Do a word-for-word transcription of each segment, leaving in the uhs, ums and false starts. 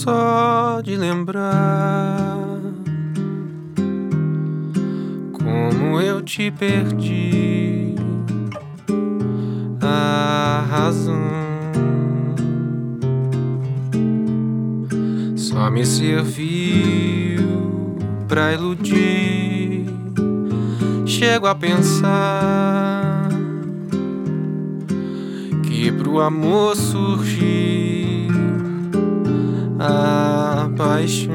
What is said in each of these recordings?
só de lembrar como eu te perdi a razão. Só me serviu pra iludir. Chego a pensar que pro amor surgir a paixão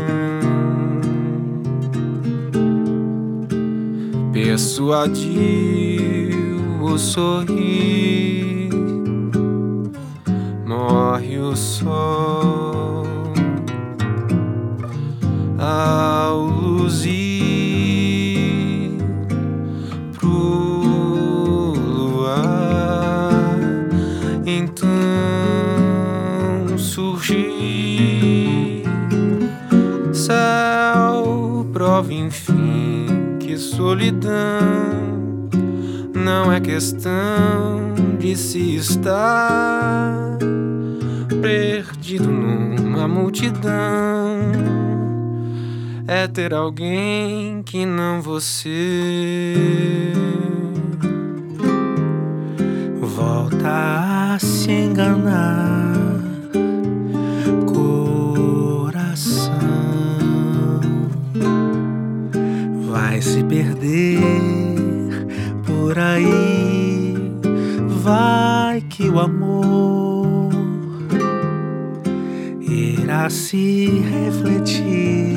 persuadiu o sorrir. Morre o sol ao luzir pro luar. Então surgir céu, prova enfim que solidão não é questão de se estar perdido numa multidão. É ter alguém que não você. Volta a se enganar, coração. Vai se perder por aí. Vai que o amor irá se refletir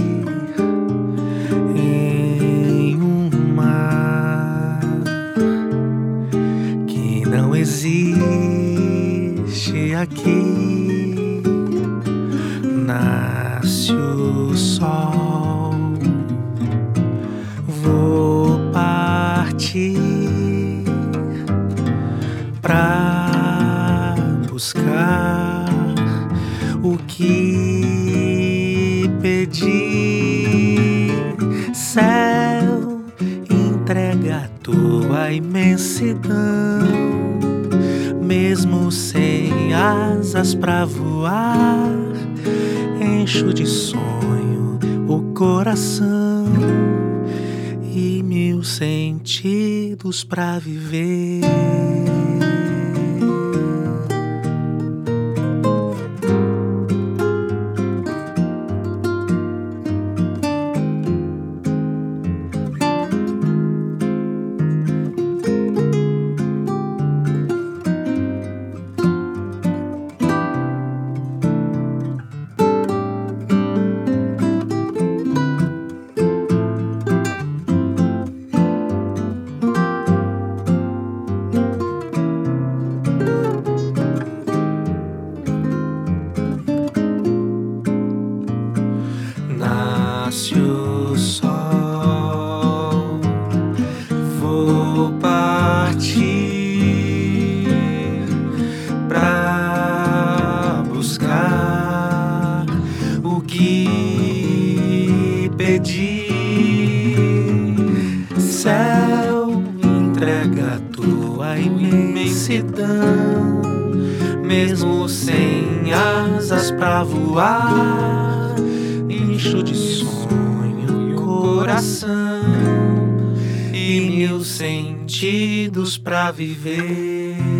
em um mar que não existe aqui. Nasce o sol, vou partir pra buscar o que pedi. Céu, entrega a tua imensidão, mesmo sem asas pra voar. Encho de sonho o coração e mil sentidos pra viver. Nasce o sol, vou partir pra buscar o que pedi. Céu, entrega a tua imensidão, mesmo sem asas pra voar. Encho de sonho o coração e mil sentidos pra viver.